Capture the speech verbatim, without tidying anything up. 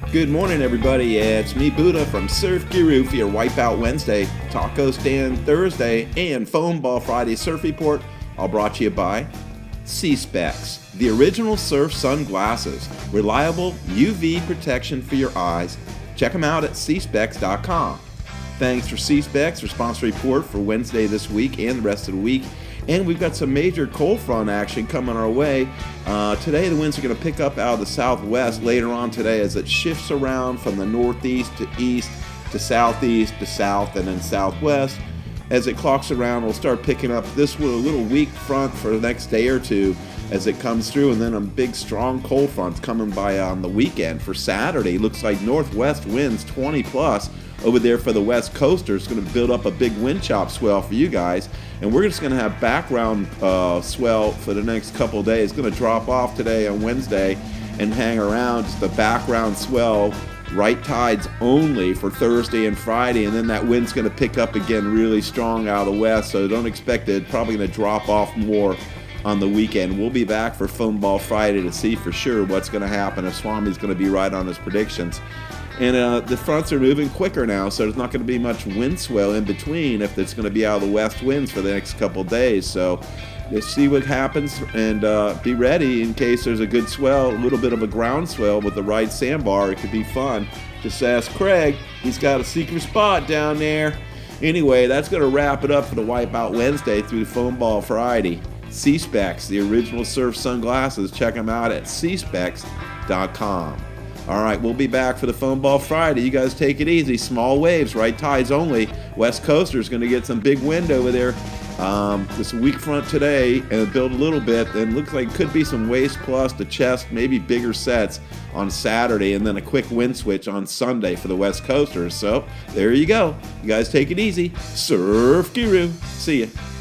Good morning, everybody. It's me, Buddha, from Surf Guru for your Wipeout Wednesday, Taco Stand Thursday, and Foam Ball Friday Surf Report, all brought to you by C-Specs, the original surf sunglasses, reliable U V protection for your eyes. Check them out at c specs dot com. Thanks for C-Specs for sponsor report for Wednesday this week and the rest of the week. And we've got some major cold front action coming our way. Uh, today the winds are going to pick up out of the southwest later on today as it shifts around from the northeast to east to southeast to south and then southwest. As it clocks around, we'll start picking up this with a little weak front for the next day or two as it comes through, and then a big strong cold front coming by on the weekend. For Saturday, looks like northwest winds twenty plus over there for the west coaster. It's going to build up a big wind chop swell for you guys, and we're just going to have background uh, swell for the next couple of days. It's going to drop off today on Wednesday and hang around, just the background swell, right tides only for Thursday and Friday, and then that wind's going to pick up again really strong out of the west, so don't expect it. Probably going to drop off more on the weekend. We'll be back for Foam Ball Friday to see for sure what's going to happen, if Swami's going to be right on his predictions. And uh, the fronts are moving quicker now, so there's not going to be much wind swell in between if it's going to be out of the west winds for the next couple of days. So let's see what happens and uh, be ready in case there's a good swell, a little bit of a ground swell with the right sandbar. It could be fun. Just ask Craig. He's got a secret spot down there. Anyway, that's going to wrap it up for the Wipeout Wednesday through Foam Ball Friday. C-Specs, the original surf sunglasses. Check them out at c specs dot com. All right, we'll be back for the Foam Ball Friday. You guys take it easy. Small waves, right tides only. West Coaster's going to get some big wind over there. Um, this weak front today and build a little bit. Then looks like could be some waist plus to chest, maybe bigger sets on Saturday, and then a quick wind switch on Sunday for the West Coasters. So there you go. You guys take it easy. Surf Guru. See ya.